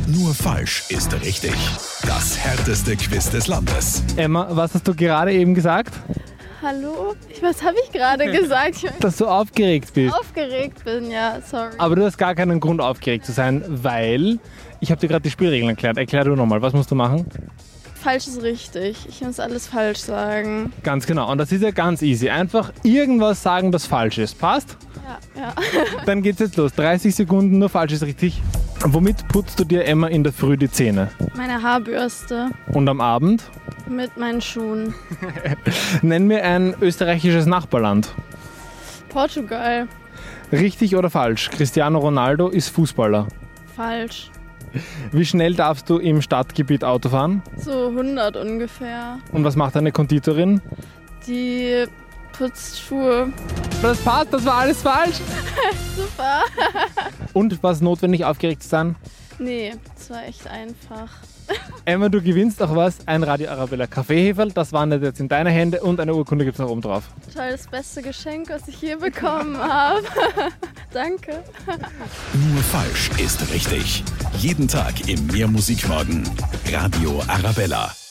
Nur falsch ist richtig. Das härteste Quiz des Landes. Emma, was hast du gerade eben gesagt? Hallo? Was habe ich gerade gesagt? Ich Dass du aufgeregt bist. aufgeregt bin, ja, sorry. Aber du hast gar keinen Grund, aufgeregt zu sein, weil ich habe dir gerade die Spielregeln erklärt. Erklär du nochmal, was musst du machen? Falsch ist richtig. Ich muss alles falsch sagen. Ganz genau. Und das ist ja ganz easy. Einfach irgendwas sagen, das falsch ist. Passt? Ja. Dann geht's jetzt los. 30 Sekunden, nur falsch ist richtig. Womit putzt du dir, Emma, in der Früh die Zähne? Meine Haarbürste Und am Abend? mit meinen Schuhen. Nenn mir ein österreichisches Nachbarland. Portugal. Richtig oder falsch? Cristiano Ronaldo ist Fußballer. Falsch. Wie schnell darfst du im Stadtgebiet Auto fahren? So 100 ungefähr. Und was macht eine Konditorin? Die putzt Schuhe. Das passt, das war alles falsch. Super. Und was notwendig, aufgeregt zu sein? Nee, das war echt einfach. Emma, du gewinnst auch was, ein Radio Arabella Kaffeeheferl, das wandert jetzt in deine Hände und eine Urkunde gibt es noch oben drauf. Toll, das beste Geschenk, was ich je bekommen habe. Danke. Nur falsch ist richtig. Jeden Tag im Mehr Musikmorgen. Radio Arabella.